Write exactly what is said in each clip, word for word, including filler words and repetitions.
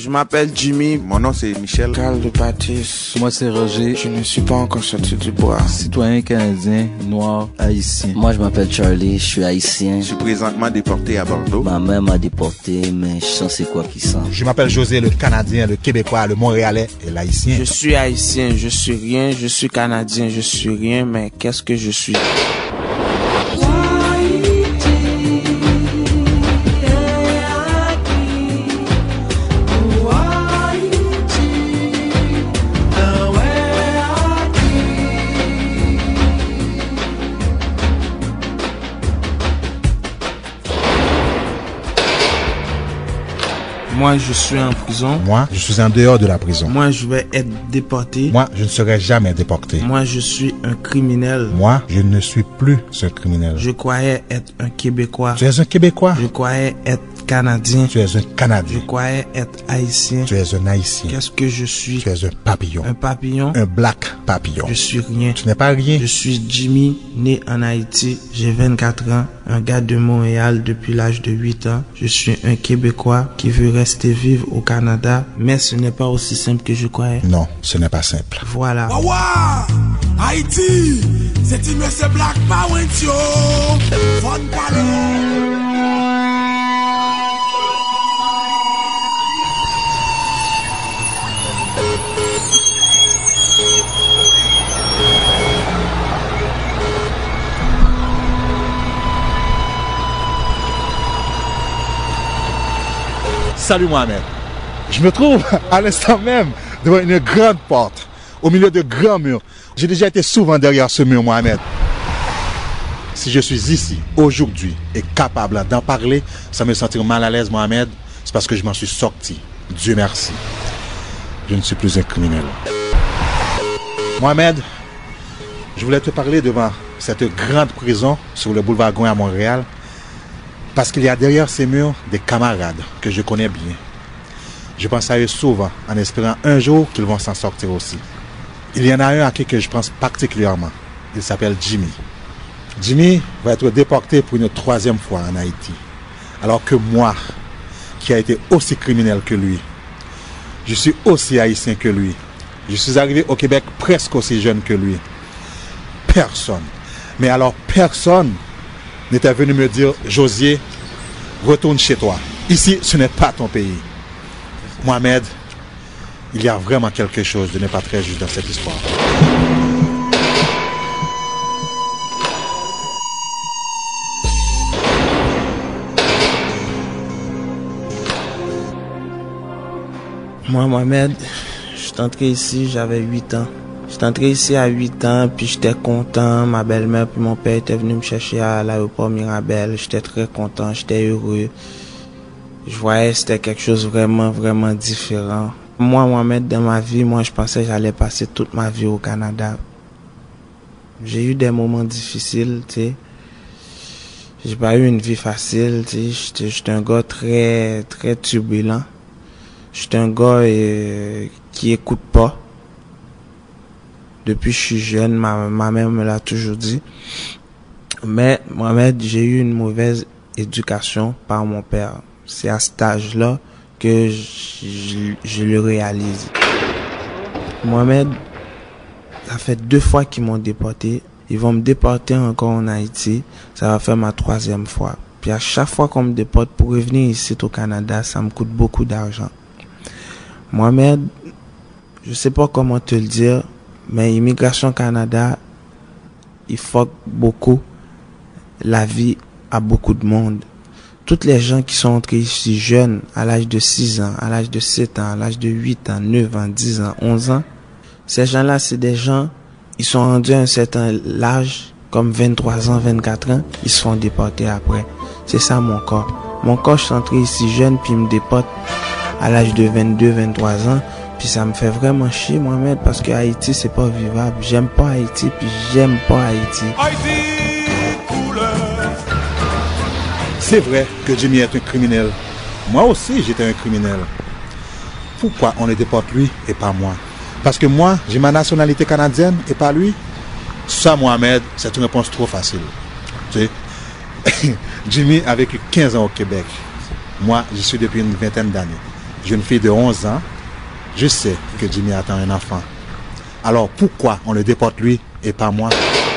Je m'appelle Jimmy. Mon nom c'est Michel. Carl de Baptiste. Moi c'est Roger. Je ne suis pas encore sorti du bois. Citoyen canadien, noir, haïtien. Moi je m'appelle Charlie, je suis haïtien. Je suis présentement déporté à Bordeaux. Ma mère m'a déporté, mais je sens c'est quoi qui sent. Je m'appelle José, le Canadien, le Québécois, le Montréalais et l'Haïtien. Je suis haïtien, je suis rien. Je suis canadien, je suis rien. Mais qu'est-ce que je suis? Moi, je suis en prison. Moi, je suis en dehors de la prison. Moi, je vais être déporté. Moi, je ne serai jamais déporté. Moi, je suis un criminel. Moi, je ne suis plus ce criminel. Je croyais être un Québécois. Tu es un Québécois. Je croyais être Canadien. Tu es un Canadien. Je croyais être Haïtien. Tu es un Haïtien. Qu'est-ce que je suis? Tu es un papillon. Un papillon? Un black papillon. Je suis rien. Tu n'es pas rien. Je suis Jimmy, né en Haïti. J'ai vingt-quatre ans. Un gars de Montréal depuis l'âge de huit ans. Je suis un Québécois qui veut rester vivre au Canada. Mais ce n'est pas aussi simple que je croyais. Non, ce n'est pas simple. Voilà. Waouh! Haïti! C'est une monsieur Black Power, yo! Von Palais! Salut Mohamed. Je me trouve à l'instant même devant une grande porte, au milieu de grands murs. J'ai déjà été souvent derrière ce mur, Mohamed. Si je suis ici, aujourd'hui, et capable d'en parler sans me sentir mal à l'aise, Mohamed, c'est parce que je m'en suis sorti. Dieu merci. Je ne suis plus un criminel. Mohamed, je voulais te parler devant cette grande prison sur le boulevard Gouin à Montréal, parce qu'il y a derrière ces murs des camarades que je connais bien. Je pense à eux souvent en espérant un jour qu'ils vont s'en sortir aussi. Il y en a un à qui que je pense particulièrement. Il s'appelle Jimmy. Jimmy va être déporté pour une troisième fois en Haïti. Alors que moi, qui a été aussi criminel que lui, je suis aussi haïtien que lui. Je suis arrivé au Québec presque aussi jeune que lui. Personne, mais alors personne n'était venu me dire, Josier, retourne chez toi. Ici, ce n'est pas ton pays. Mohamed, il y a vraiment quelque chose de n'est pas très juste dans cette histoire. Moi, Mohamed, je suis entré ici, j'avais huit ans. Je suis entré ici à huit ans, puis j'étais content. Ma belle-mère puis mon père étaient venus me chercher à l'aéroport Mirabel. J'étais très content, j'étais heureux. Je voyais que c'était quelque chose vraiment, vraiment différent. Moi, Mohamed, dans ma vie, moi, je pensais que j'allais passer toute ma vie au Canada. J'ai eu des moments difficiles, tu sais. J'ai pas eu une vie facile, tu sais. J'étais un gars très, très turbulent. J'étais un gars euh, qui écoute pas. Depuis que je suis jeune, ma, ma mère me l'a toujours dit. Mais, Mohamed, j'ai eu une mauvaise éducation par mon père. C'est à cet âge-là que je, je, je le réalise. Mohamed, ça fait deux fois qu'ils m'ont déporté. Ils vont me déporter encore en Haïti. Ça va faire ma troisième fois. Puis à chaque fois qu'on me déporte pour revenir ici au Canada, ça me coûte beaucoup d'argent. Mohamed, je sais pas comment te le dire, mais Immigration Canada, il fuck beaucoup la vie à beaucoup de monde. Toutes les gens qui sont entrés ici jeunes, à l'âge de six ans, à l'âge de sept ans, à l'âge de huit ans, neuf ans, dix ans, onze ans, ces gens-là, c'est des gens, ils sont rendus à un certain âge, comme vingt-trois ans, vingt-quatre ans, ils se font déporter après. C'est ça mon cas. Mon cas, je suis entré ici jeune, puis il me déporte à l'âge de vingt-deux, vingt-trois ans, puis ça me fait vraiment chier, Mohamed, parce que Haïti, c'est pas vivable. J'aime pas Haïti, puis j'aime pas Haïti. C'est vrai que Jimmy est un criminel. Moi aussi, j'étais un criminel. Pourquoi on le déporte lui et pas moi? Parce que moi, j'ai ma nationalité canadienne et pas lui? Ça, Mohamed, c'est une réponse trop facile. Tu sais, Jimmy a vécu quinze ans au Québec. Moi, j'y suis depuis une vingtaine d'années. jeune fille de onze ans. Je sais que Jimmy attend un enfant. Alors pourquoi on le déporte lui et pas moi?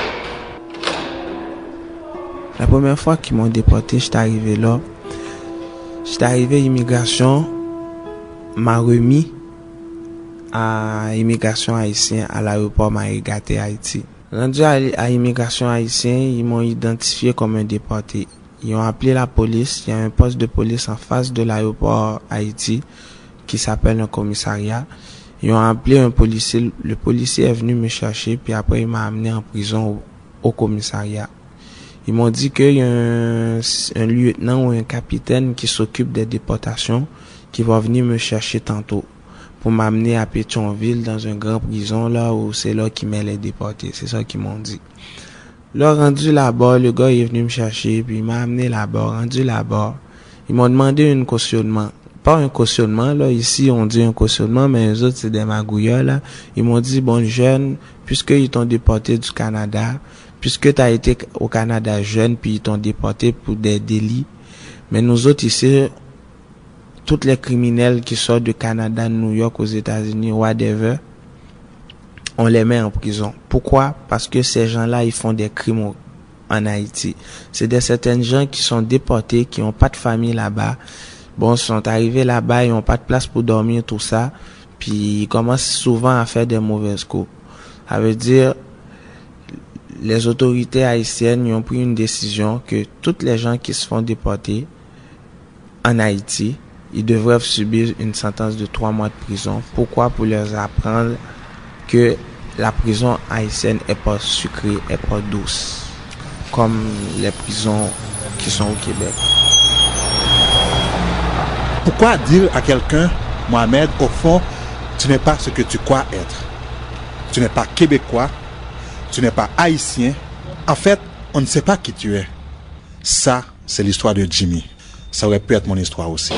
La première fois qu'ils m'ont déporté, j'étais arrivé là. J'étais arrivé à immigration, m'a remis à immigration haïtienne à l'aéroport Marigaté, Haïti. Rendu à, à immigration haïtienne, ils m'ont identifié comme un déporté. Ils ont appelé la police. Il y a un poste de police en face de l'aéroport Haïti qui s'appelle un commissariat. Ils ont appelé un policier. Le policier est venu me chercher, puis après il m'a amené en prison au, au commissariat. Ils m'ont dit qu'il y a un, un lieutenant ou un capitaine qui s'occupe des déportations qui va venir me chercher tantôt pour m'amener à Pétionville dans une grande prison là où c'est là qu'ils met les déportés. C'est ça qu'ils m'ont dit. Là, rendu là-bas, le gars il est venu me chercher, puis il m'a amené là-bas. Rendu là-bas, ils m'ont demandé un cautionnement. Pas un cautionnement, là, ici on dit un cautionnement, mais les autres c'est des magouillas, là. Ils m'ont dit, bon jeune, puisqu'ils t'ont déporté du Canada, puisque tu as été au Canada jeune, puis ils t'ont déporté pour des délits, mais nous autres ici, tous les criminels qui sortent du Canada, New York, aux États-Unis, whatever, on les met en prison. Pourquoi? Parce que ces gens-là, ils font des crimes en Haïti. C'est des certains gens qui sont déportés, qui n'ont pas de famille là-bas. Bon, ils sont arrivés là-bas, ils n'ont pas de place pour dormir, tout ça. Puis ils commencent souvent à faire des mauvaises coups. Ça veut dire, les autorités haïtiennes ils ont pris une décision que toutes les gens qui se font déporter en Haïti, ils devraient subir une sentence de trois mois de prison. Pourquoi? Pour leur apprendre que la prison haïtienne est pas sucrée, est pas douce, comme les prisons qui sont au Québec. Pourquoi dire à quelqu'un, Mohamed, au fond, tu n'es pas ce que tu crois être? Tu n'es pas québécois, tu n'es pas haïtien. En fait, on ne sait pas qui tu es. Ça, c'est l'histoire de Jimmy. Ça aurait pu être mon histoire aussi.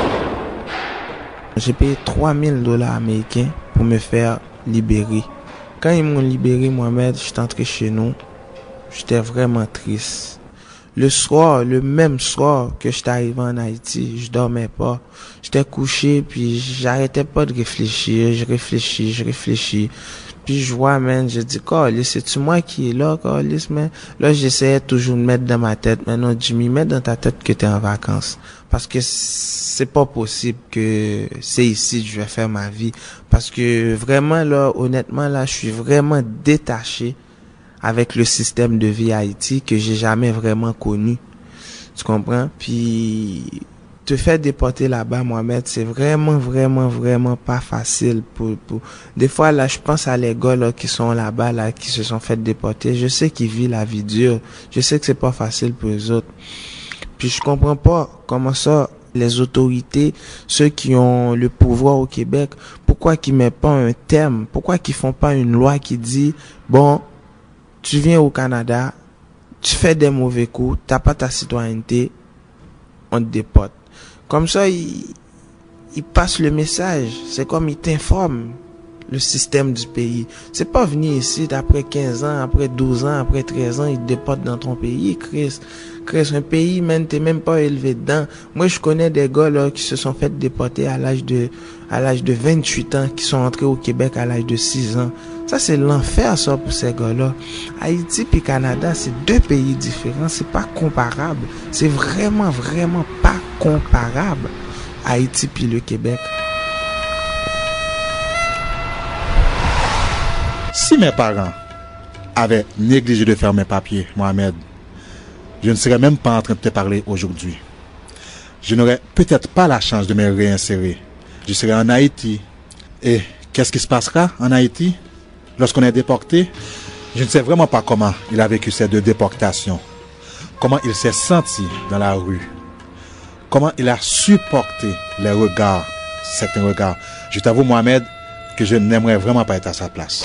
J'ai payé trois mille dollars américains pour me faire libérer. Quand ils m'ont libéré, Mohamed, je suis entré chez nous. J'étais vraiment triste. Le soir, le même soir que j'étais arrivé en Haïti, je dormais pas. J'étais couché, puis j'arrêtais pas de réfléchir. Je réfléchis, je réfléchis. Puis je vois, man, je dis, Carlis, c'est-tu moi qui est là, Carlis, man? Là, j'essayais toujours de mettre dans ma tête, mais non, Jimmy, mets dans ta tête que t'es en vacances. Parce que c'est pas possible que c'est ici que je vais faire ma vie. Parce que vraiment, là, honnêtement, là, je suis vraiment détaché avec le système de vie Haïti que j'ai jamais vraiment connu. Tu comprends? Puis, te faire déporter là-bas, Mohamed, c'est vraiment, vraiment, vraiment pas facile pour, pour, des fois, là, je pense à les gars, là, qui sont là-bas, là, qui se sont fait déporter. Je sais qu'ils vivent la vie dure. Je sais que c'est pas facile pour eux autres. Puis, je comprends pas comment ça, les autorités, ceux qui ont le pouvoir au Québec, pourquoi qu'ils mettent pas un terme? Pourquoi qu'ils font pas une loi qui dit, bon, tu viens au Canada, tu fais des mauvais coups, t'as pas ta citoyenneté, on te déporte. Comme ça, il, il passe le message. C'est comme il t'informe le système du pays. C'est pas venir ici après quinze ans, après douze ans, après treize ans, il te déporte dans ton pays, Chris. Chris, un pays, même, t'es même pas élevé dedans. Moi, je connais des gars, là, qui se sont fait déporter à l'âge de, à l'âge de vingt-huit ans, qui sont entrés au Québec à l'âge de six ans. Ça, c'est l'enfer, ça, pour ces gars-là. Haïti puis Canada, c'est deux pays différents. C'est pas comparable. C'est vraiment, vraiment pas comparable. Haïti puis le Québec. Si mes parents avaient négligé de faire mes papiers, Mohamed, je ne serais même pas en train de te parler aujourd'hui. Je n'aurais peut-être pas la chance de me réinsérer. Je serais en Haïti. Et qu'est-ce qui se passera en Haïti lorsqu'on est déporté? Je ne sais vraiment pas comment il a vécu ces deux déportations. Comment il s'est senti dans la rue. Comment il a supporté les regards, certains regards. Je t'avoue, Mohamed, que je n'aimerais vraiment pas être à sa place.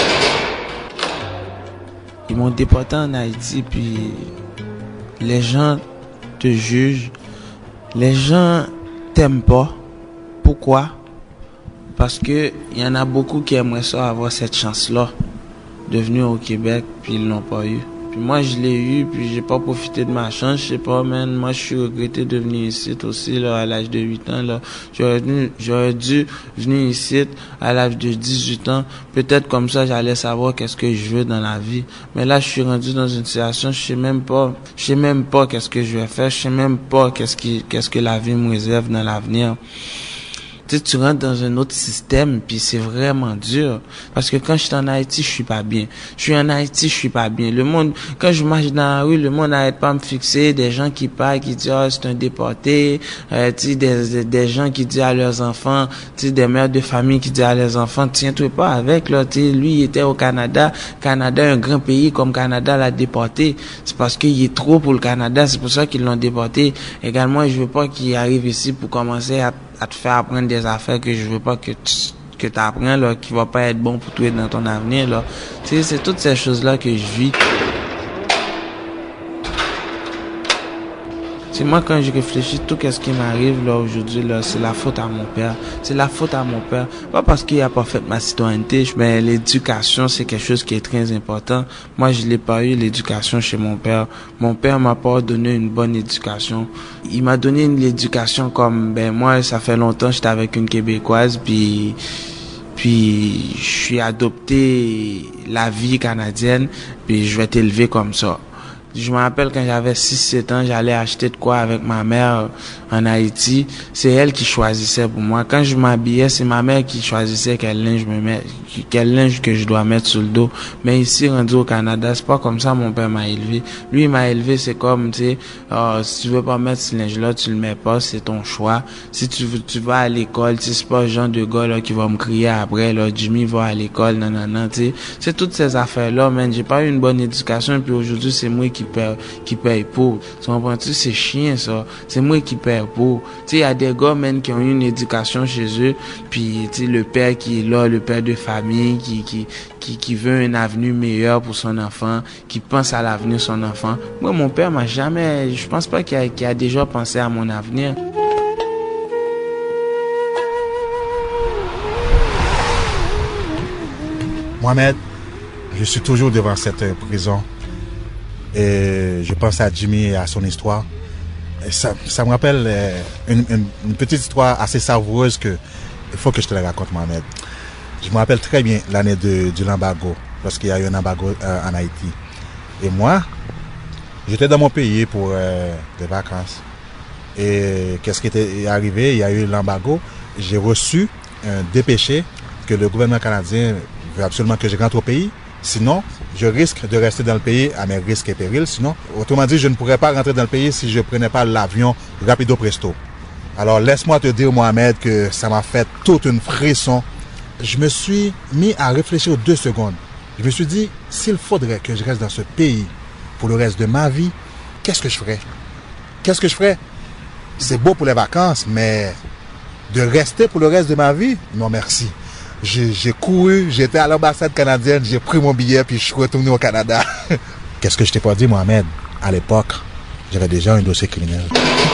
Ils m'ont déporté en Haïti, puis les gens te jugent. Les gens t'aiment pas. Pourquoi? Parce que il y en a beaucoup qui aimeraient ça avoir cette chance-là de venir au Québec, puis ils l'ont pas eu. Puis moi, je l'ai eu, puis j'ai pas profité de ma chance. Je sais pas, man. Moi, je suis regretté de venir ici aussi, là, à l'âge de huit ans, là. J'aurais dû, j'aurais dû venir ici à l'âge de dix-huit ans. Peut-être comme ça, j'allais savoir qu'est-ce que je veux dans la vie. Mais là, je suis rendu dans une situation, je sais même pas, je sais même pas qu'est-ce que je vais faire. Je sais même pas qu'est-ce qui, qu'est-ce que la vie me réserve dans l'avenir. Tu sais, tu rentres dans un autre système, puis c'est vraiment dur. Parce que quand je suis en Haïti, je suis pas bien. Je suis en Haïti, je suis pas bien. Le monde, quand je marche dans la rue, le monde n'arrête pas de me fixer. Des gens qui parlent, qui disent, ah, oh, c'est un déporté. Euh, tu sais, des, des, des gens qui disent à leurs enfants, tu sais, des mères de famille qui disent à leurs enfants, tiens-toi pas avec, là, tu sais, lui, il était au Canada. Canada, un grand pays comme Canada l'a déporté. C'est parce qu'il est trop pour le Canada, c'est pour ça qu'ils l'ont déporté. Également, je veux pas qu'il arrive ici pour commencer à à te faire apprendre des affaires que je veux pas que tu que tu apprennes là, qui va pas être bon pour toi dans ton avenir là. Tu sais, c'est toutes ces choses là que je vis. C'est moi quand je réfléchis tout ce qui m'arrive là aujourd'hui là, c'est la faute à mon père. C'est la faute à mon père. Pas parce qu'il a pas fait ma citoyenneté, mais l'éducation c'est quelque chose qui est très important. Moi je l'ai pas eu l'éducation chez mon père. Mon père m'a pas donné une bonne éducation. Il m'a donné une éducation comme ben moi ça fait longtemps j'étais avec une Québécoise puis puis je suis adopté la vie canadienne puis je vais t'élever comme ça. Je me rappelle quand j'avais six sept ans, j'allais acheter de quoi avec ma mère en Haïti. C'est elle qui choisissait pour moi. Quand je m'habillais, c'est ma mère qui choisissait quel linge me met, quel linge que je dois mettre sur le dos. Mais ici, rendu au Canada, c'est pas comme ça mon père m'a élevé. Lui, il m'a élevé, c'est comme, tu sais, oh, si tu veux pas mettre ce linge-là, tu le mets pas, c'est ton choix. Si tu veux, tu vas à l'école, tu sais, c'est pas le genre de gars, là, qui va me crier après, là, Jimmy va à l'école, non, non, non, tu sais. C'est toutes ces affaires-là, man. J'ai pas eu une bonne éducation, puis aujourd'hui, c'est moi qui paye, qui paye pour. Tu comprends-tu? C'est chiant, ça. C'est moi qui paye pour. Tu sais, il y a des gars, man, qui ont eu une éducation chez eux, puis, tu sais, le père qui est là, le père de famille, qui, qui, qui, qui veut un avenir meilleur pour son enfant, qui pense à l'avenir de son enfant. Moi, mon père m'a jamais, je pense pas qu'il a, qu'il a déjà pensé à mon avenir. Mohamed, je suis toujours devant cette prison. Et je pense à Jimmy et à son histoire. Et ça, ça me rappelle une, une, une petite histoire assez savoureuse que il faut que je te la raconte, Mohamed. Je me rappelle très bien l'année de, de l'embargo, lorsqu'il y a eu un embargo euh, en Haïti. Et moi, j'étais dans mon pays pour euh, des vacances. Et qu'est-ce qui était arrivé? Il y a eu l'embargo. J'ai reçu un dépêché que le gouvernement canadien veut absolument que je rentre au pays. Sinon, je risque de rester dans le pays à mes risques et périls. Sinon, autrement dit, je ne pourrais pas rentrer dans le pays si je ne prenais pas l'avion rapido presto. Alors, laisse-moi te dire, Mohamed, que ça m'a fait toute une frisson. Je me suis mis à réfléchir deux secondes. Je me suis dit, s'il faudrait que je reste dans ce pays pour le reste de ma vie, qu'est-ce que je ferais? Qu'est-ce que je ferais? C'est beau pour les vacances, mais de rester pour le reste de ma vie? Non, merci. J'ai, j'ai couru, j'étais à l'ambassade canadienne, j'ai pris mon billet, puis je suis retourné au Canada. Qu'est-ce que je t'ai pas dit, Mohamed? À l'époque, j'avais déjà un dossier criminel.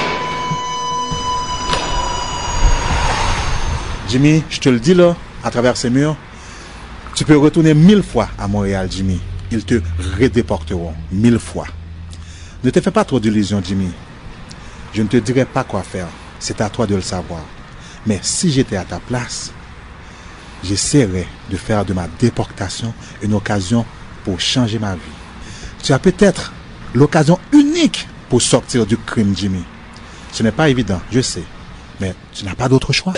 Jimmy, je te le dis là, à travers ces murs, tu peux retourner mille fois à Montréal, Jimmy. Ils te redéporteront mille fois. Ne te fais pas trop d'illusions, Jimmy. Je ne te dirai pas quoi faire. C'est à toi de le savoir. Mais si j'étais à ta place, j'essaierais de faire de ma déportation une occasion pour changer ma vie. Tu as peut-être l'occasion unique pour sortir du crime, Jimmy. Ce n'est pas évident, je sais. Mais tu n'as pas d'autre choix.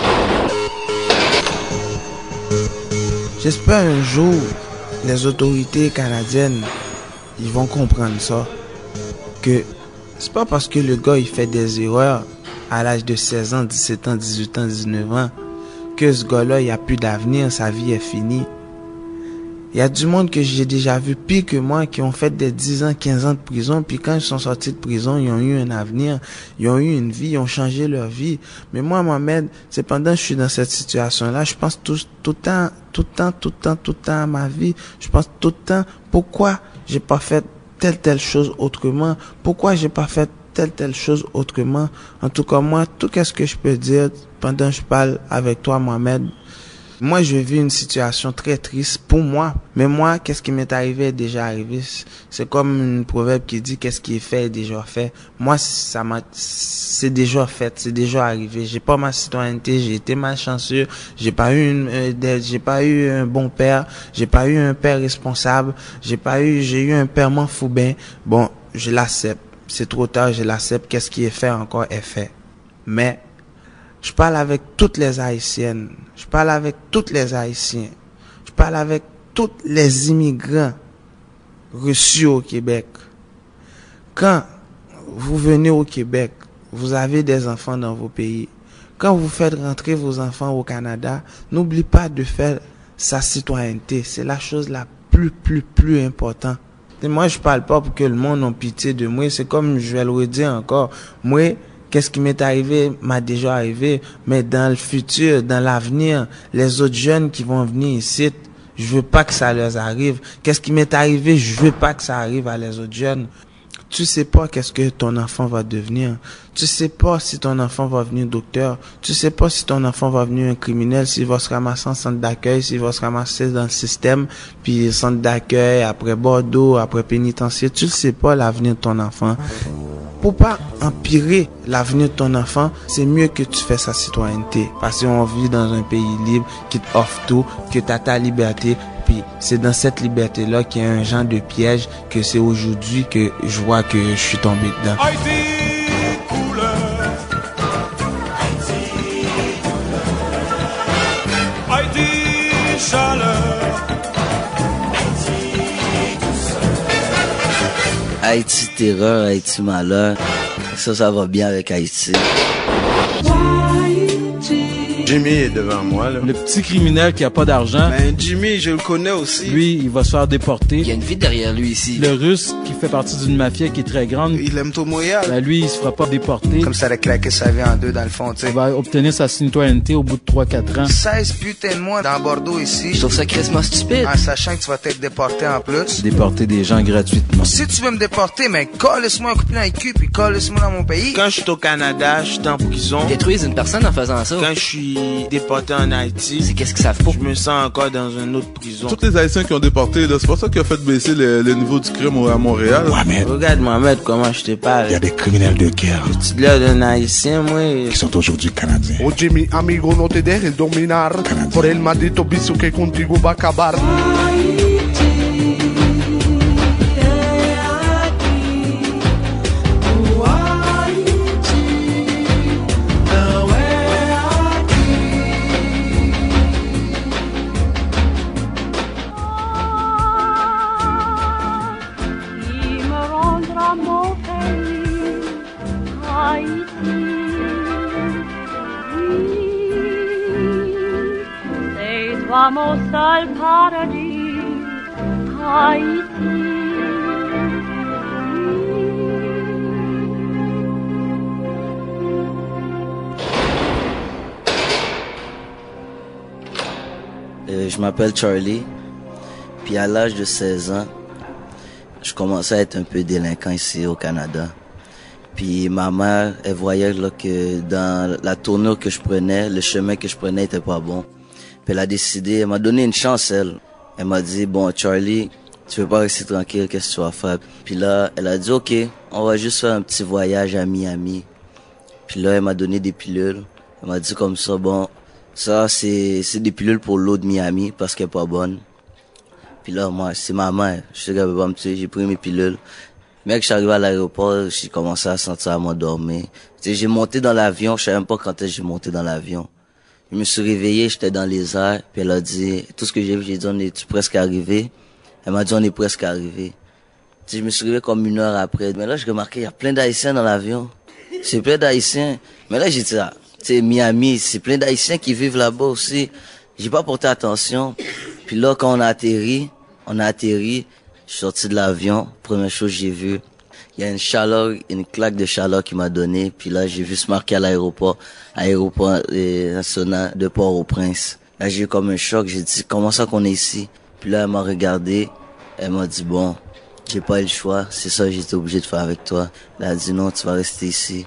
J'espère un jour, les autorités canadiennes, ils vont comprendre ça. Que c'est pas parce que le gars, il fait des erreurs à l'âge de seize ans, dix-sept ans, dix-huit ans, dix-neuf ans, que ce gars-là, il n'y a plus d'avenir, sa vie est finie. Il y a du monde que j'ai déjà vu pire que moi, qui ont fait des dix ans, quinze ans de prison, puis quand ils sont sortis de prison, ils ont eu un avenir, ils ont eu une vie, ils ont changé leur vie. Mais moi, Mohamed, c'est pendant que je suis dans cette situation-là, je pense tout, tout le temps, tout le temps, tout le temps, tout le temps à ma vie. Je pense tout le temps, pourquoi j'ai pas fait telle, telle chose autrement? Pourquoi j'ai pas fait telle, telle chose autrement? En tout cas, moi, tout ce que je peux dire pendant que je parle avec toi, Mohamed, Moi, je vis une situation très triste pour moi. Mais moi, qu'est-ce qui m'est arrivé est déjà arrivé. C'est comme une proverbe qui dit qu'est-ce qui est fait est déjà fait. Moi, ça m'a, c'est déjà fait, c'est déjà arrivé. J'ai pas ma citoyenneté, j'ai été malchanceux, j'ai pas eu une, euh, j'ai pas eu un bon père, j'ai pas eu un père responsable, j'ai pas eu, j'ai eu un père manfoubin. Bon, je l'accepte. C'est trop tard, je l'accepte. Qu'est-ce qui est fait encore est fait. Mais je parle avec toutes les Haïtiennes. Je parle avec toutes les Haïtiens. Je parle avec tous les immigrants reçus au Québec. Quand vous venez au Québec, vous avez des enfants dans vos pays. Quand vous faites rentrer vos enfants au Canada, n'oubliez pas de faire sa citoyenneté. C'est la chose la plus, plus, plus importante. Et moi, je parle pas pour que le monde ait pitié de moi. C'est comme je vais le redire encore. Moi, qu'est-ce qui m'est arrivé m'a déjà arrivé, mais dans le futur, dans l'avenir, les autres jeunes qui vont venir ici, je veux pas que ça leur arrive. Qu'est-ce qui m'est arrivé, je veux pas que ça arrive à les autres jeunes. Tu sais pas qu'est-ce que ton enfant va devenir. Tu sais pas si ton enfant va devenir docteur. Tu sais pas si ton enfant va devenir un criminel, s'il va se ramasser en centre d'accueil, s'il va se ramasser dans le système, puis centre d'accueil, après Bordeaux, après pénitencier. Tu ne sais pas l'avenir de ton enfant. Pour pas empirer l'avenir de ton enfant, c'est mieux que tu fasses sa citoyenneté. Parce qu'on vit dans un pays libre qui t'offre tout, que tu as ta liberté. Puis c'est dans cette liberté-là qu'il y a un genre de piège que c'est aujourd'hui que je vois que je suis tombé dedans. Haïti, couleur. Haïti, couleur. Haïti, chaleur. Haïti, douceur. Haïti terreur, Haïti malheur. Ça, ça va bien avec Haïti. Jimmy est devant moi, là. Le petit criminel qui a pas d'argent, Ben, Jimmy, je le connais aussi. lui, il va se faire déporter. Il y a une vie derrière lui ici. Le Russe qui fait partie d'une mafia qui est très grande, Il aime tout Montréal. ben lui, il se fera pas déporter. Comme ça, de claquer sa vie en deux dans le fond, tu Il sais. va obtenir sa citoyenneté au bout de trois quatre ans. seize putains de mois dans Bordeaux Je ici, trouve ça crissement stupide. en sachant que tu vas être déporté en plus. Déporter des gens gratuitement. Si tu veux me déporter, mais colle-moi un coup de pied dans le cul, puis colle-moi dans mon pays. Quand je suis au Canada, je suis en prison. Détruisent une personne en faisant ça. Quand je suis déporté en Haïti, C'est qu'est-ce qu'ils savent pas. je me sens encore dans une autre prison. Tous les Haïtiens qui ont déporté, là, c'est pas ça qui a fait baisser le, le niveau du crime au- à Montréal. Mohamed, Regarde Mohamed, comment je te parle. il y a des criminels de guerre Tu l'air d'un Haïtien, moi. qui sont aujourd'hui canadiens. Oh Jimmy, amigo, no te dejes dominar por el maldito vicio que contigo va a acabar. Qui me rendra mon pays, Haïti. Oui, c'est toi mon seul paradis, Haïti. Euh, je m'appelle Charlie. Puis à l'âge de seize ans, je commençais à être un peu délinquant ici au Canada. Puis ma mère, elle voyait là, que dans la tournure que je prenais, le chemin que je prenais était pas bon. Puis elle a décidé, elle m'a donné une chance, elle. Elle m'a dit, bon Charlie, tu veux pas rester tranquille, qu'est-ce que tu vas faire? Puis là, elle a dit, ok, on va juste faire un petit voyage à Miami. Puis là, elle m'a donné des pilules. Elle m'a dit comme ça, bon, ça c'est c'est des pilules pour l'eau de Miami parce qu'elle est pas bonne. Puis là, moi, c'est ma mère. Je sais qu'elle veut pas me tuer, j'ai pris mes pilules. Mec, je suis arrivé à l'aéroport, j'ai commencé à sentir à m'endormir. Tu sais, j'ai monté dans l'avion, je savais même pas quand est-ce que j'ai monté dans l'avion. Je me suis réveillé, j'étais dans les airs, puis elle a dit, tout ce que j'ai vu, j'ai dit, on est presque arrivé? Elle m'a dit, on est presque arrivé. Tu sais, je me suis réveillé comme une heure après. Mais là, j'ai remarqué, il y a plein d'Haïtiens dans l'avion. C'est plein d'Haïtiens. Mais là, j'ai dit, ah, tu sais, Miami, c'est plein d'Haïtiens qui vivent là-bas aussi. J'ai pas porté attention. Puis là, quand on a atterri, on a atterri, je suis sorti de l'avion, première chose que j'ai vu, il y a une chaleur, une claque de chaleur qui m'a donné, puis là, j'ai vu se marquer à l'aéroport, aéroport euh, national de Port-au-Prince. Là, j'ai eu comme un choc, j'ai dit, comment ça qu'on est ici? Puis là, elle m'a regardé, elle m'a dit, bon, j'ai pas eu le choix, c'est ça que j'étais obligé de faire avec toi. Elle a dit, non, tu vas rester ici,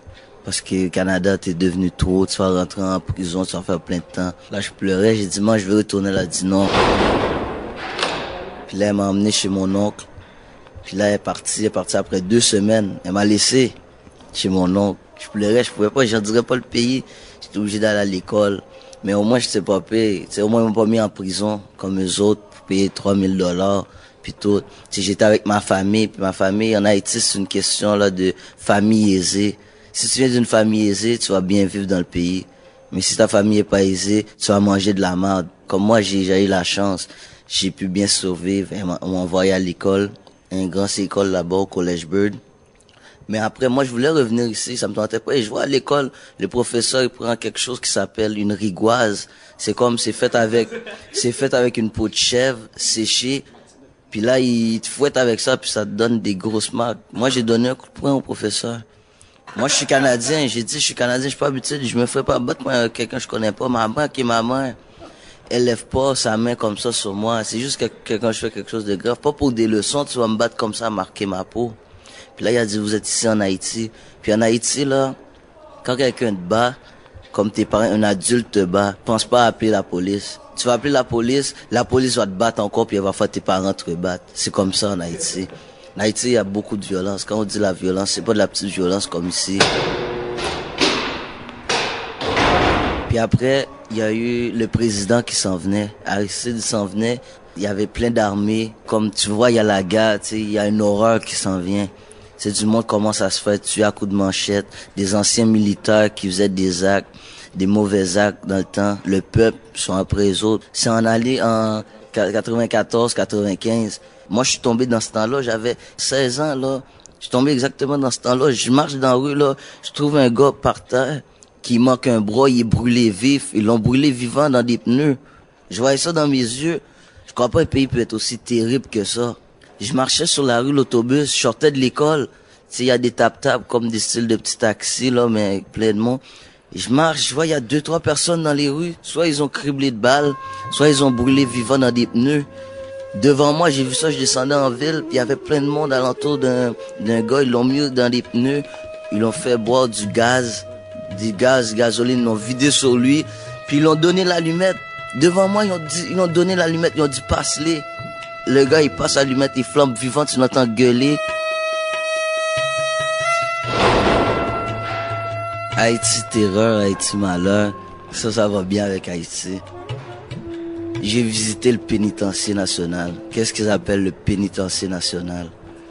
Parce que Canada, t'es devenu trop, tu vas rentrer en prison, tu vas faire plein de temps. Là, je pleurais, j'ai dit, moi, je veux retourner. Elle a dit non. Puis là, elle m'a emmené chez mon oncle. Puis là, elle est partie, elle est partie après deux semaines. Elle m'a laissé chez mon oncle. Je pleurais, je pouvais pas, je dirais pas le pays. J'étais obligé d'aller à l'école. Mais au moins, je sais pas payer. Au moins, ils m'ont pas mis en prison, comme eux autres, pour payer trois mille dollars. Puis tout. T'sais, j'étais avec ma famille. Puis ma famille, en Haïti, c'est une question là de famille aisée. Si tu viens d'une famille aisée, tu vas bien vivre dans le pays. Mais si ta famille est pas aisée, tu vas manger de la merde. Comme moi, j'ai, j'ai eu la chance. J'ai pu bien survivre. On m'a envoyé à l'école. Un grand école là-bas, au Collège Bird. Mais après, moi, je voulais revenir ici. Ça me tentait pas. Et je vois à l'école, le professeur, il prend quelque chose qui s'appelle une rigoise. C'est comme, c'est fait avec, c'est fait avec une peau de chèvre séchée. Puis là, il te fouette avec ça, puis ça te donne des grosses marques. Moi, j'ai donné un coup de poing au professeur. Moi, je suis Canadien. J'ai dit, je suis Canadien, je suis pas habitué. Je me ferais pas battre moi quelqu'un que je connais pas. Ma mère, qui est ma mère, elle lève pas sa main comme ça sur moi. C'est juste que, que quand je fais quelque chose de grave, pas pour des leçons, tu vas me battre comme ça, marquer ma peau. Puis là, il a dit, vous êtes ici en Haïti. Puis en Haïti, là, quand quelqu'un te bat, comme tes parents, un adulte te bat, pense pas à appeler la police. Tu vas appeler la police, la police va te battre encore, puis elle va faire tes parents te rebattre. C'est comme ça en Haïti. En Haïti, il y a beaucoup de violence. Quand on dit la violence, c'est pas de la petite violence comme ici. Puis après, il y a eu le président qui s'en venait. Aristide s'en venait. Il y avait plein d'armées. Comme tu vois, il y a la guerre, tu sais, il y a une horreur qui s'en vient. C'est du monde commence à se faire tuer à coups de manchette. Des anciens militaires qui faisaient des actes, des mauvais actes dans le temps. Le peuple sont après les autres. C'est en allé en quatre-vingt-quatorze quatre-vingt-quinze. Moi, je suis tombé dans ce temps-là. J'avais seize ans, là. Je suis tombé exactement dans ce temps-là. Je marche dans la rue, là. Je trouve un gars par terre qui manque un bras. Il est brûlé vif. Ils l'ont brûlé vivant dans des pneus. Je voyais ça dans mes yeux. Je crois pas un pays peut être aussi terrible que ça. Je marchais sur la rue, l'autobus. Je sortais de l'école. Tu sais, il y a des tap-tap comme des styles de petits taxis, là, mais avec plein de monde. Je marche, je vois, il y a deux, trois personnes dans les rues. Soit ils ont criblé de balles, soit ils ont brûlé vivant dans des pneus. Devant moi, j'ai vu ça, je descendais en ville, puis il y avait plein de monde alentour d'un, d'un gars. Ils l'ont mis dans des pneus, ils l'ont fait boire du gaz, du gaz, gasoline, ils l'ont vidé sur lui, puis ils l'ont donné l'allumette. Devant moi, ils ont dit, ils ont donné l'allumette, ils ont dit passe-les. Le gars, il passe l'allumette, il flambe vivant, tu l'entends gueuler. Haïti terreur, Haïti malheur, ça, ça va bien avec Haïti. J'ai visité le pénitencier national. Qu'est-ce qu'ils appellent le pénitencier national?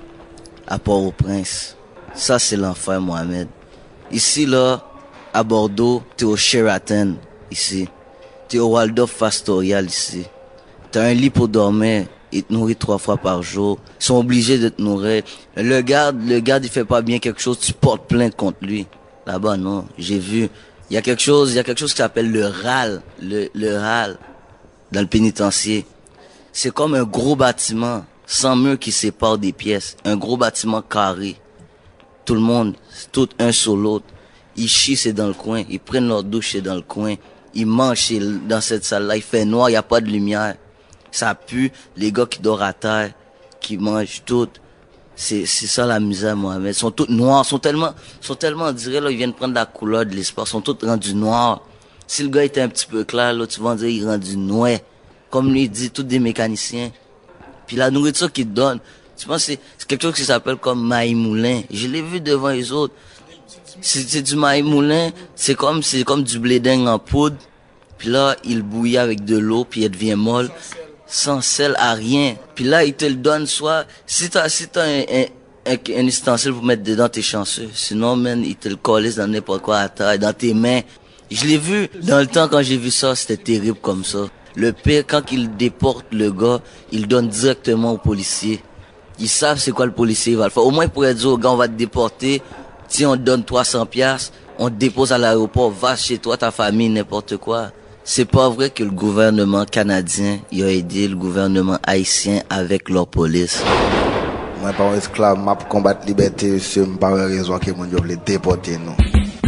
À Port-au-Prince. Ça, c'est l'enfer, Mohamed. Ici, là, à Bordeaux, t'es au Sheraton, ici. T'es au Waldorf Astoria, ici. T'as un lit pour dormir. Ils te nourrissent trois fois par jour. Ils sont obligés de te nourrir. Le garde, le garde, il fait pas bien quelque chose, tu portes plainte contre lui. Là-bas, non. J'ai vu. Il y a quelque chose, il y a quelque chose qui s'appelle le R A L. Le, le R A L. Dans le pénitencier. C'est comme un gros bâtiment, sans mur qui sépare des pièces. Un gros bâtiment carré. Tout le monde, tout un sur l'autre. Ils chient, c'est dans le coin. Ils prennent leur douche, c'est dans le coin. Ils mangent, c'est dans cette salle-là. Il fait noir, il n'y a pas de lumière. Ça pue. Les gars qui dorment à terre, qui mangent tout. C'est, c'est ça la misère, Mohamed. Ils sont tous noirs. Ils sont tellement, sont tellement, on dirait, là, ils viennent prendre la couleur de l'espace. Ils sont tous rendus noirs. Si le gars était un petit peu clair, là, tu vas dire, il est rendu noir. Comme lui dit, tous des mécaniciens. Puis la nourriture qu'ils te donnent, tu penses, c'est, c'est quelque chose qui s'appelle comme maïs moulin. Je l'ai vu devant les autres. C'est, c'est du maïs moulin. C'est comme, c'est comme du blé d'Inde en poudre. Puis là, il bouillit avec de l'eau, puis elle devient molle. Sans sel, à rien. Puis là, il te le donne soit, si t'as, si t'as un, un, un, un ustensile pour mettre dedans, t'es chanceux. Sinon, man, il te le colle dans n'importe quoi à terre, dans tes mains. Je l'ai vu, dans le temps, quand j'ai vu ça, c'était terrible comme ça. Le pire, quand il déporte le gars, il le donne directement au policier. Ils savent c'est quoi le policier va le faire. Au moins, il pourrait dire au gars, on va te déporter. Si on te donne trois cents piastres, on te dépose à l'aéroport, va chez toi, ta famille, n'importe quoi. C'est pas vrai que le gouvernement canadien il a aidé le gouvernement haïtien avec leur police. Moi, pas un esclave, moi, pour combattre la liberté, c'est pas une raison que mon Dieu voulait déporter, non.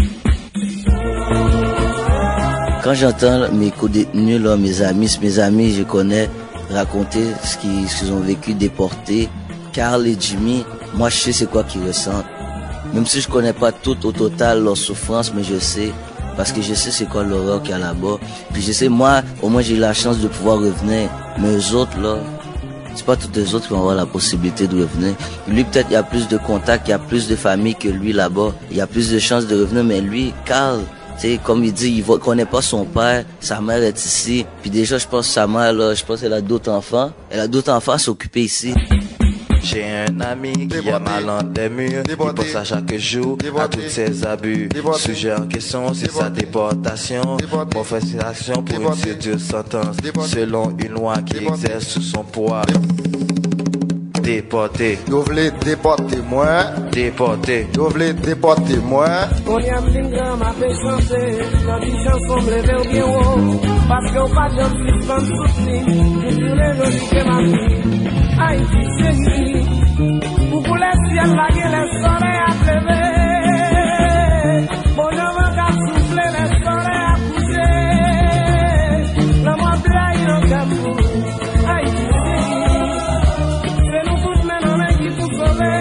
Quand j'entends mes co-détenus, là, mes amis, mes amis, je connais, raconter ce qu'ils, ce qu'ils ont vécu déportés, Carl et Jimmy, moi, je sais c'est quoi qu'ils ressentent. Même si je connais pas tout au total leur souffrance, mais je sais. Parce que je sais c'est quoi l'horreur qu'il y a là-bas. Puis je sais, moi, au moins j'ai eu la chance de pouvoir revenir. Mais eux autres, là, c'est pas tous les autres qui vont avoir la possibilité de revenir. Lui, peut-être, il y a plus de contacts, il y a plus de familles que lui là-bas. Il y a plus de chances de revenir, mais lui, Carl, tu sais, comme il dit, il ne connaît pas son père, sa mère est ici. Puis déjà, je pense que sa mère, là, je pense qu'elle a d'autres enfants. Elle a d'autres enfants à s'occuper ici. J'ai un ami qui a mal en des murs. Il pense à chaque jour à tous ses abus. Sujet en question, c'est sa déportation. Mauvaise action pour une si dure sentence. Selon une loi qui exerce sous son poids. Déporté. Vous voulez déporter moi? Déporté. Vous voulez déporter moi? On y a une gamme à faire chanter. La vie chanson me lève bien haut. Parce qu'on pas de plus comme souci. Sur les logiques de ma vie. Haïti chérie. Vous voulez si elle la gueule, les soleils à pleurer. Mon homme a soufflé, les soleils à coucher. Le mois blanc, il en camoufle. Haïti chérie. C'est nous tous maintenant, mais qui pour sauver.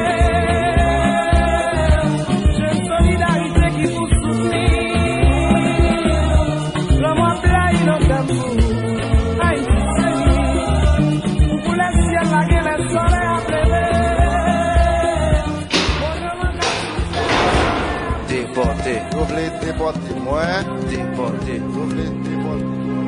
J'ai une solidarité qui pour soutenir. Le mois blanc, il en camoufle. Haïti chérie. Vous voulez si elle la gueule, les soleils à pleurer. Déporté. Vous voulez déporter moi? Déporté. Vous voulez déporter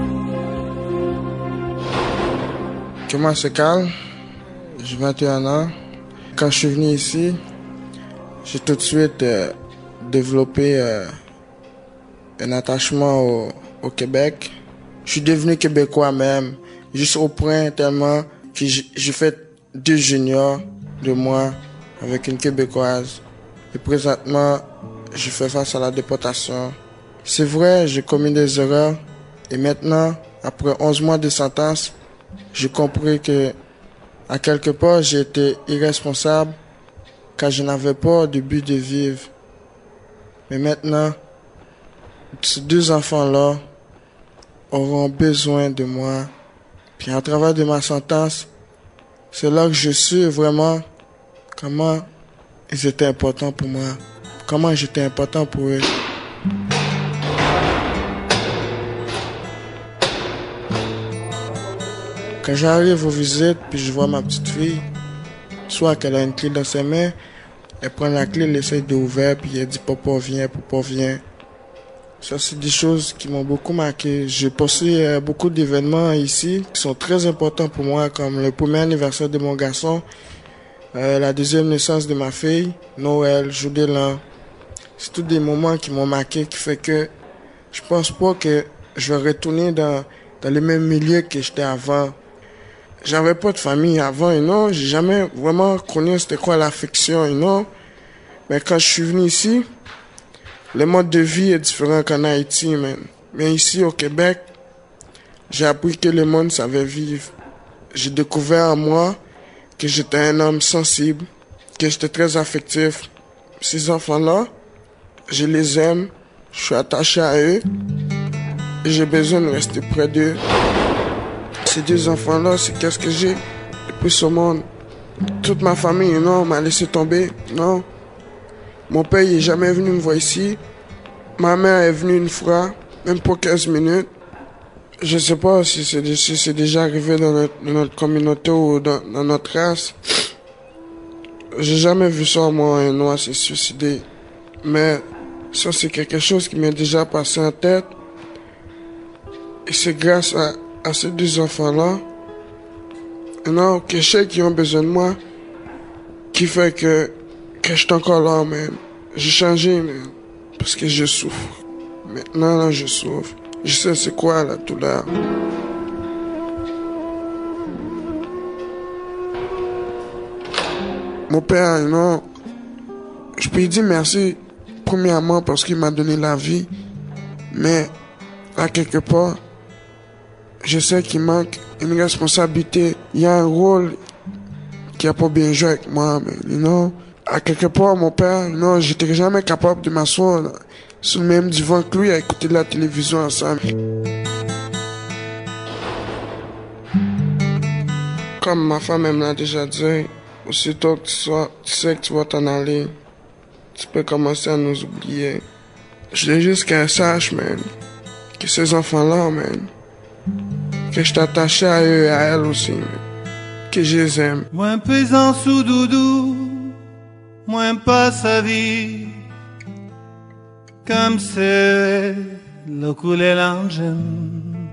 Que moi c'est Carl, j'ai vingt et un ans. Quand je suis venu ici, j'ai tout de suite euh, développé euh, un attachement au, au Québec. Je suis devenu québécois même, juste au point tellement que j'ai fait deux juniors de moi avec une québécoise. Et présentement, je fais face à la déportation. C'est vrai, j'ai commis des erreurs. Et maintenant, après onze mois de sentence, j'ai compris que, à quelque part, j'ai été irresponsable car je n'avais pas de but de vivre. Mais maintenant, ces deux enfants-là auront besoin de moi. Puis à travers de ma sentence, c'est là que je suis vraiment comment ils étaient importants pour moi. Comment j'étais important pour eux. Quand j'arrive aux visites, puis je vois ma petite fille, soit qu'elle a une clé dans ses mains, elle prend la clé, elle essaie d'ouvrir, puis elle dit « Papa, viens, papa, viens ». Ça, c'est des choses qui m'ont beaucoup marqué. J'ai passé euh, beaucoup d'événements ici qui sont très importants pour moi, comme le premier anniversaire de mon garçon, euh, la deuxième naissance de ma fille, Noël, jour de l'an. C'est tous des moments qui m'ont marqué, qui fait que je pense pas que je vais retourner dans, dans les mêmes milieux que j'étais avant. J'avais pas de famille avant, et non, j'ai jamais vraiment connu c'était quoi l'affection, et non. Mais quand je suis venu ici, le mode de vie est différent qu'en Haïti, man. Mais ici, au Québec, j'ai appris que le monde savait vivre. J'ai découvert en moi que j'étais un homme sensible, que j'étais très affectif. Ces enfants-là, je les aime, je suis attaché à eux et j'ai besoin de rester près d'eux. Ces deux enfants-là, c'est qu'est-ce que j'ai de plus au monde. Toute ma famille, non, m'a laissé tomber, non. Mon père, il n'est jamais venu me voir ici. Ma mère est venue une fois, même pour quinze minutes. Je ne sais pas si c'est si c'est déjà arrivé dans notre, dans notre communauté ou dans, dans notre race. J'ai jamais vu ça, moi, un noir s'est suicidé. Mais ça, c'est quelque chose qui m'est déjà passé en tête. Et c'est grâce à, à ces deux enfants-là, non, que je sais qu'ils ont besoin de moi, qui fait que, que je suis encore là, man. J'ai changé, man, parce que je souffre. Maintenant, là, je souffre. Je sais c'est quoi la douleur. Mon père, non, je peux lui dire merci, premièrement, parce qu'il m'a donné la vie. Mais, à quelque part, je sais qu'il manque une responsabilité. Il y a un rôle qui n'a pas bien joué avec moi, mais, you know, à quelque part, mon père, non, j'étais jamais capable de m'asseoir là, sur le même divan que lui à écouter la télévision ensemble. Comme ma femme elle me l'a déjà dit, aussitôt que tu, sois, tu sais que tu vas t'en aller, tu peux commencer à nous oublier. Je veux juste qu'elle sache, man, que ces enfants-là, man, que je t'attachais à eux et à elle aussi, man, que je les aime. Moins pesant sous doudou, moins pas sa vie, comme c'est le couler l'engin,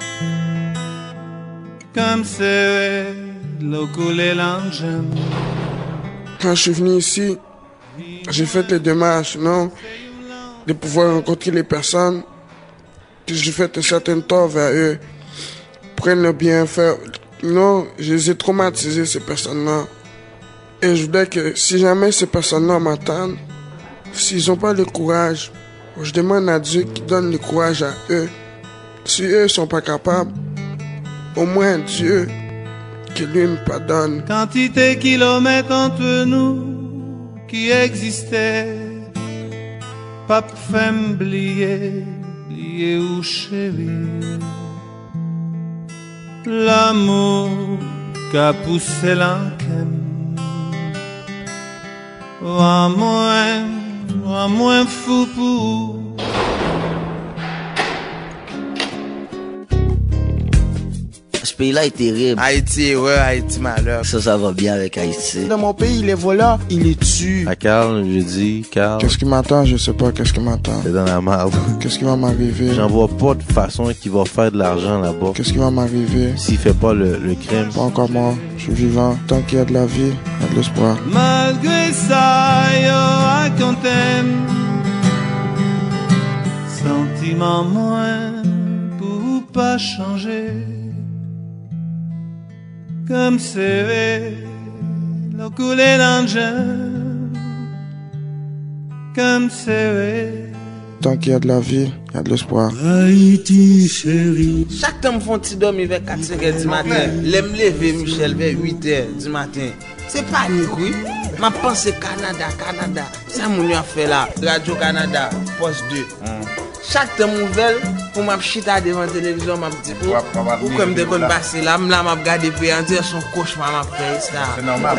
comme c'est le couler l'engin. Quand je suis venu ici, j'ai fait les démarches, non, de pouvoir rencontrer les personnes, puis j'ai fait un certain tort vers eux, prendre le bien faire. Non, je les ai traumatisés, ces personnes-là. Et je voudrais que si jamais ces personnes-là m'attendent, s'ils n'ont pas le courage, je demande à Dieu qu'il donne le courage à eux. Si eux ne sont pas capables, au moins Dieu, que lui me pardonne. Quantité kilomètres entre nous qui existait, pas fait m'oublier, oublier ou chéri. L'amour qu'a poussé l'enquête, à moins, à moins fou pour. Ce pays-là est terrible. Haïti, ouais, Haïti, malheur. Ça, ça va bien avec Haïti. Dans mon pays, les voleurs, ils les tuent. À Carl, je dis, Carl. Qu'est-ce qui m'attend? Je sais pas qu'est-ce qui m'attend. C'est dans la merde. Qu'est-ce qui va m'arriver? J'en vois pas de façon qu'il va faire de l'argent là-bas. Qu'est-ce qui va m'arriver? S'il fait pas le, le crime. Pas encore mort. Je suis vivant. Tant qu'il y a de la vie, il y a de l'espoir. Malgré ça, yo, à qu'on t'aime. Sentiment moins pour pas changer. Comme c'est le couler l'engin, comme c'est. Tant qu'il y a de la vie, il y a de l'espoir. Haïti chérie. Chaque temps, me font petit dormir vers quatre cinq heures du matin. L'aime lever, Michel, vers huit heures du matin. C'est panique, oui. Ma pensée Canada, Canada. Ça, mon a fait là. Radio Canada, poste deux. Chaque temps, nouvelle, pour m'a chita devant la télévision, m'a dit, ou comme des qu'on passe là, là, m'a regardé puis en dire son cauchemar m'a fait ça. C'est normal.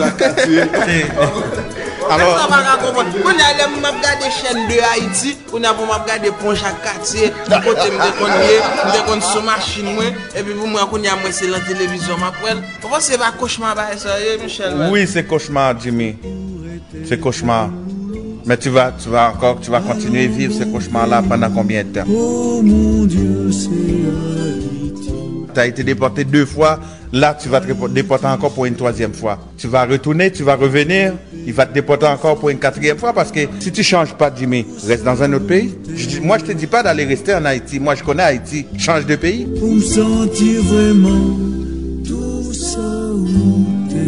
Alors, ça va comprendre. On a m'a regardé chaîne de Haïti, on a pour m'a regardé pont chaque quartier, côté me connait, me connait sur machine moi et puis pour moi qu'on y a moi c'est la télévision m'a prend. Pourquoi c'est pas cauchemar ba ça, Michel? Oui, c'est cauchemar, Jimmy. C'est cauchemar. Mais tu vas, tu vas encore, tu vas continuer à vivre ce cauchemar-là pendant combien de temps? Oh mon Dieu, c'est Haïti. Tu as été déporté deux fois, là tu vas te déporter encore pour une troisième fois. Tu vas retourner, tu vas revenir, il va te déporter encore pour une quatrième fois parce que si tu ne changes pas, Jimmy, reste dans un autre pays. Je, moi je te dis pas d'aller rester en Haïti, moi je connais Haïti, change de pays. Pour me sentir vraiment tout ça où t'es.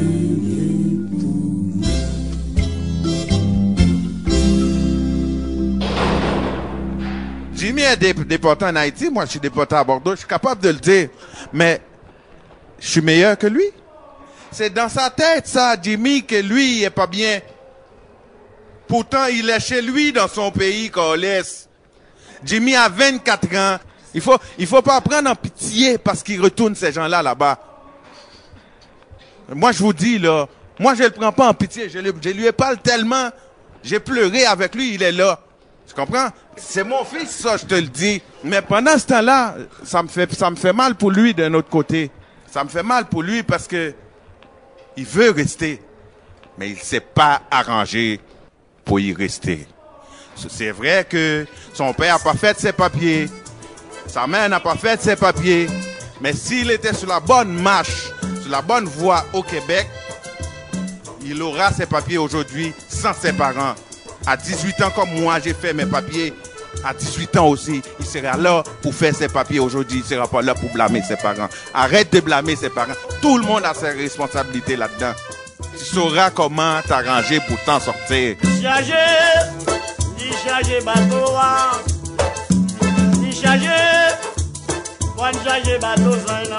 Jimmy est déporté en Haïti, moi je suis déporté à Bordeaux, je suis capable de le dire, mais je suis meilleur que lui. C'est dans sa tête ça, Jimmy, que lui il est pas bien. Pourtant il est chez lui dans son pays qu'on laisse. Jimmy a vingt-quatre ans, il faut, il faut pas prendre en pitié parce qu'il retourne ces gens-là là-bas. Moi je vous dis là, moi je le prends pas en pitié, je, le, je lui parle tellement, j'ai pleuré avec lui, il est là. Tu comprends? C'est mon fils, ça, je te le dis. Mais pendant ce temps-là, ça me fait, ça me fait mal pour lui d'un autre côté. Ça me fait mal pour lui parce que il veut rester, mais il ne s'est pas arrangé pour y rester. C'est vrai que son père n'a pas fait ses papiers, sa mère n'a pas fait ses papiers, mais s'il était sur la bonne marche, sur la bonne voie au Québec, il aura ses papiers aujourd'hui sans ses parents. À dix-huit ans, comme moi, j'ai fait mes papiers. À dix-huit ans aussi, il sera là pour faire ses papiers aujourd'hui. Il ne sera pas là pour blâmer ses parents. Arrête de blâmer ses parents. Tout le monde a ses responsabilités là-dedans. Tu sauras comment t'arranger pour t'en sortir. Chargé, dis chargé bateau, dis chargé, moi chargé bateau,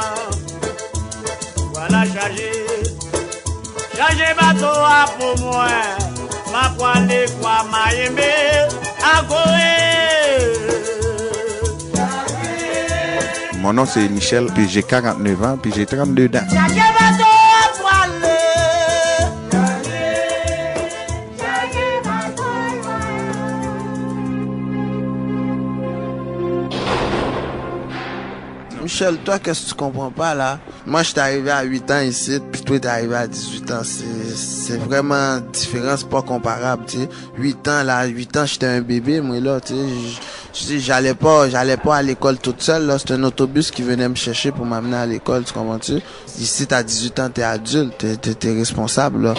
voilà chargé, chargé bateau pour moi. Ma poêle quoi m'a aimé à Mon nom c'est Michel, puis j'ai quarante-neuf ans, puis j'ai trente-deux dents. Michel, toi, qu'est-ce que tu comprends pas là? Moi, je suis arrivé à huit ans ici, puis toi, t'es arrivé à dix-huit ans. C'est, c'est vraiment différent, c'est pas comparable, tu sais. huit ans, là, huit ans, j'étais un bébé, moi, là, tu sais. J'allais pas, j'allais pas à l'école toute seule, là. C'était un autobus qui venait me chercher pour m'amener à l'école, tu comprends-tu? Ici, t'as dix-huit ans, t'es adulte, t'es, t'es, t'es responsable, là.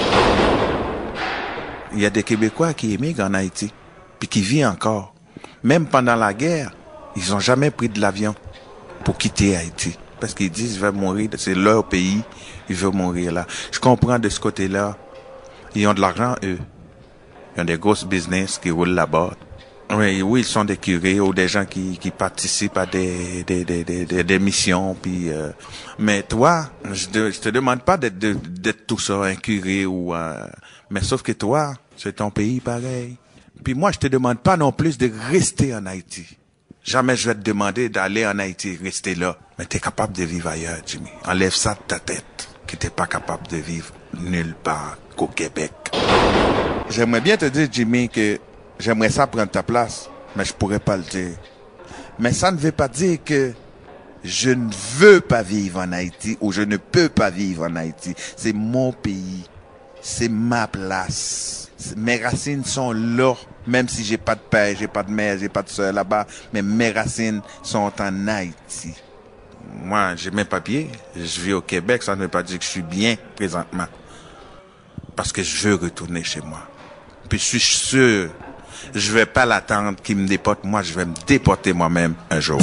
Il y a des Québécois qui émigrent en Haïti, puis qui vivent encore. Même pendant la guerre, ils ont jamais pris de l'avion pour quitter Haïti. Parce qu'ils disent qu'ils veulent mourir, c'est leur pays, ils veulent mourir là. Je comprends de ce côté-là. Ils ont de l'argent, eux. Ils ont des grosses business qui roulent là-bas. Oui, oui, ils sont des curés ou des gens qui, qui participent à des, des, des, des, des missions. Puis, euh, mais toi, je te, je te demande pas d'être, d'être tout ça, un curé ou... Euh, mais sauf que toi, c'est ton pays pareil. Puis moi, je te demande pas non plus de rester en Haïti. Jamais je vais te demander d'aller en Haïti et rester là. Mais t'es capable de vivre ailleurs, Jimmy. Enlève ça de ta tête, que t'es pas capable de vivre nulle part qu'au Québec. J'aimerais bien te dire, Jimmy, que j'aimerais ça prendre ta place, mais je pourrais pas le dire. Mais ça ne veut pas dire que je ne veux pas vivre en Haïti ou je ne peux pas vivre en Haïti. C'est mon pays. C'est ma place. Mes racines sont là, même si j'ai pas de père, j'ai pas de mère, j'ai pas de soeur là-bas, mais mes racines sont en Haïti. Moi, j'ai mes papiers, je vis au Québec, ça ne veut pas dire que je suis bien présentement. Parce que je veux retourner chez moi. Puis je suis sûr, je vais pas l'attendre qu'il me déporte, moi je vais me déporter moi-même un jour.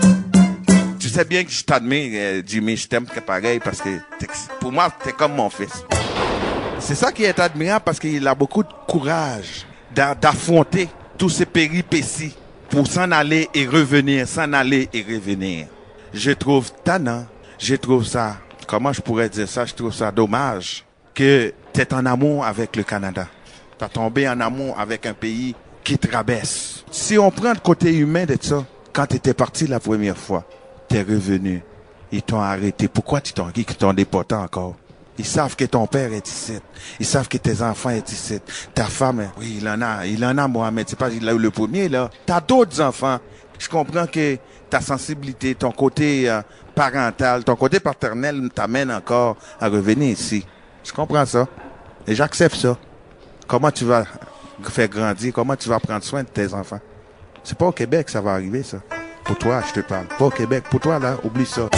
Tu sais bien que je t'admire, Jimmy, je t'aime pareil parce que pour moi, t'es comme mon fils. C'est ça qui est admirable parce qu'il a beaucoup de courage d'affronter tous ces péripéties pour s'en aller et revenir, s'en aller et revenir. Je trouve tannant, je trouve ça, comment je pourrais dire ça, je trouve ça dommage que tu es en amour avec le Canada. Tu as tombé en amour avec un pays qui te rabaisse. Si on prend le côté humain de ça, quand tu étais parti la première fois, tu es revenu, ils t'ont arrêté. Pourquoi tu t'en dis qu'ils t'ont déporté encore? Ils savent que ton père est ici. Ils savent que tes enfants sont ici. Ta femme, oui, il en a. Il en a, Mohamed. C'est pas il a eu le premier, là. T'as d'autres enfants. Je comprends que ta sensibilité, ton côté euh, parental, ton côté paternel t'amène encore à revenir ici. Je comprends ça. Et j'accepte ça. Comment tu vas faire grandir? Comment tu vas prendre soin de tes enfants? C'est pas au Québec que ça va arriver, ça. Pour toi, je te parle. Pas au Québec. Pour toi, là, oublie ça.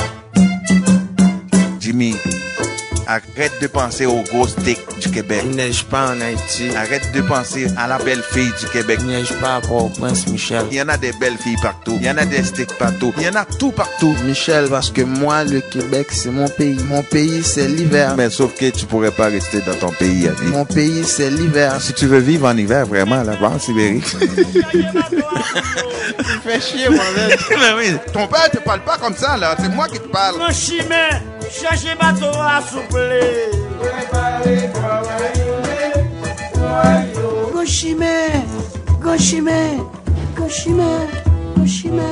Jimmy, arrête de penser aux gros steaks du Québec. Il neige pas en Haïti. Arrête de penser à la belle fille du Québec. Il neige pas à Port-au-Prince, Michel. Il y en a des belles filles partout. Il y en a des steaks partout. Il y en a tout partout. Michel, parce que moi, le Québec, c'est mon pays. Mon pays, c'est l'hiver. Mais sauf que tu pourrais pas rester dans ton pays à vivre. Mon pays, c'est l'hiver. Si tu veux vivre en hiver, vraiment, là, va en Sibérie. Tu fais chier, moi-même. Mais oui, ton père te parle pas comme ça, là. C'est moi qui te parle. Mon chimé, cherchez bateau à souffler. Goshime, Goshime, Goshime, Goshime.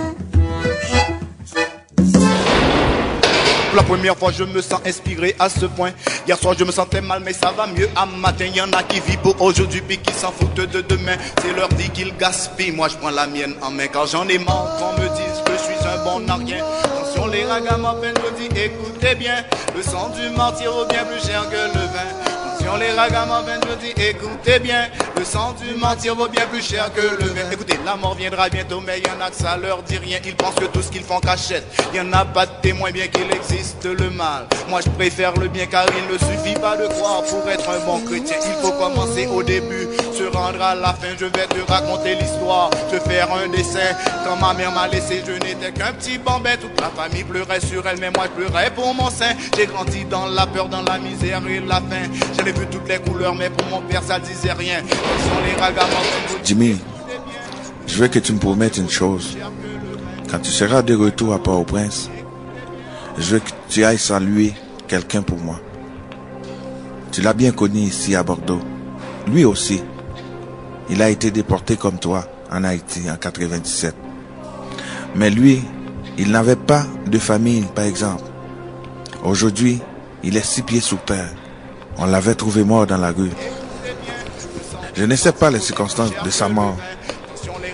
Pour la première fois, je me sens inspiré à ce point. Hier soir, je me sentais mal, mais ça va mieux à matin. Il y en a qui vivent pour aujourd'hui, puis qui s'en foutent de demain. C'est leur dit qu'ils gaspillent. Moi, je prends la mienne en main, car j'en ai marre qu'on me dise que je suis un bon à rien. Attention, les ragamuffins, je dis, écoutez bien. Le sang du martyr vaut bien plus cher que le vin. Les ragamuffins, je dis, écoutez bien, le sang du martyr vaut bien plus cher que le vin. Écoutez, la mort viendra bientôt, mais il y en a que ça leur dit rien. Ils pensent que tout ce qu'ils font cachette. Il y en a pas de témoin, bien qu'il existe le mal. Moi, je préfère le bien, car il ne suffit pas de croire pour être un bon chrétien. Il faut commencer au début, se rendre à la fin. Je vais te raconter l'histoire, te faire un dessin. Quand ma mère m'a laissé, je n'étais qu'un petit bambin. Toute la famille pleurait sur elle, mais moi je pleurais pour mon sein. J'ai grandi dans la peur, dans la misère et la faim. J'avais vu toutes les couleurs, mais pour mon père ça disait rien. Sont les ragamuffins. Jimmy, je veux que tu me promettes une chose. Quand tu seras de retour à Port-au-Prince, je veux que tu ailles saluer quelqu'un pour moi. Tu l'as bien connu ici à Bordeaux. Lui aussi, il a été déporté comme toi en Haïti en quatre-vingt-dix-sept. Mais lui, il n'avait pas de famille, par exemple. Aujourd'hui, il est six pieds sous terre. On l'avait trouvé mort dans la rue. Je ne sais pas les circonstances de sa mort.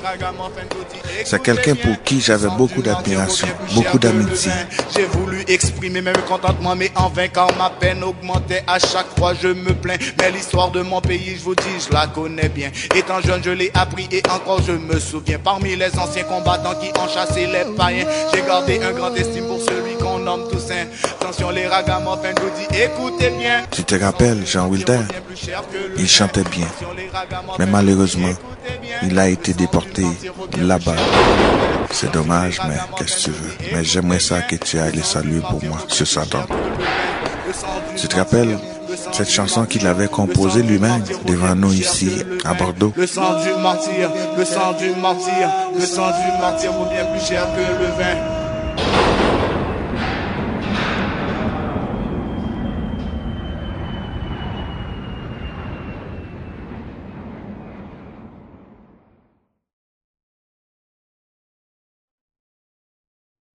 C'est quelqu'un pour qui j'avais beaucoup d'admiration, beaucoup d'amitié. J'ai voulu exprimer mes mécontentements, mais en vain, car ma peine augmentait à chaque fois je me plains. Mais l'histoire de mon pays, je vous dis, je la connais bien. Étant jeune, je l'ai appris et encore je me souviens. Parmi les anciens combattants qui ont chassé les païens, j'ai gardé un grand estime pour celui qu'on nomme Toussaint. Attention les ragamuffins, je vous dis, écoutez bien. Tu te rappelles, Jean Wilder? Il chantait bien. Mais malheureusement, il a été déporté là-bas. C'est dommage, mais qu'est-ce que tu veux? Mais j'aimerais ça que tu ailles le saluer pour moi, ce Satan. Tu te rappelles cette chanson qu'il avait composée lui-même devant nous ici, à Bordeaux? Le sang du martyr, le sang du martyr, le sang du martyr vaut bien plus cher que le vin.